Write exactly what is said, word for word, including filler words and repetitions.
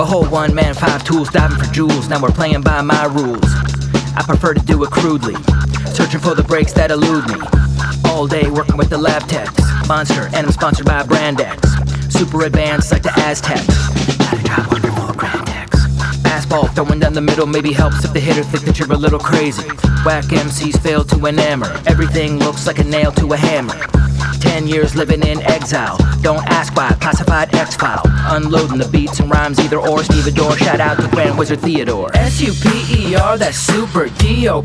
whole one man, five tools, diving for jewels. Now we're playing by my rules. I prefer to do it crudely, searching for the breaks that elude me. All day working with the lab techs. Monster, and I'm sponsored by Brand X. Super advanced like the Aztecs. How to drive wonderful Grand X. Fastball throwing down the middle maybe helps if the hitter think that you're a little crazy. Whack M Cs fail to enamor. Everything looks like a nail to a hammer. Ten years living in exile. Don't ask why, classified X-File. Unloading the beats and rhymes either or. Stevedore, shout out to Grand Wizard Theodore. S U P E R, that's super D O